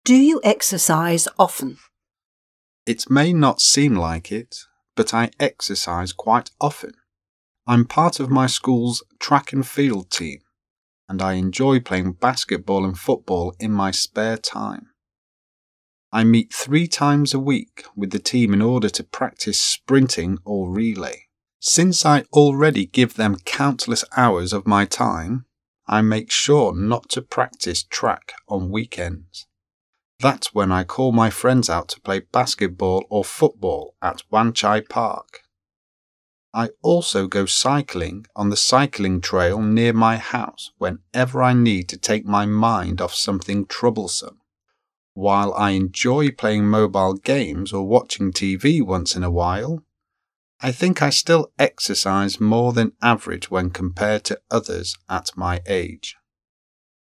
Do you exercise often? It may not seem like it, but I exercise quite often. I'm part of my school's track and field team, and I enjoy playing basketball and football in my spare time. I meet 3 times a week with the team in order to practice sprinting or relay. Since I already give them countless hours of my time, I make sure not to practice track on weekends. That's when I call my friends out to play basketball or football at Wan Chai Park. I also go cycling on the cycling trail near my house whenever I need to take my mind off something troublesome. While I enjoy playing mobile games or watching TV once in a while, I think I still exercise more than average when compared to others at my age.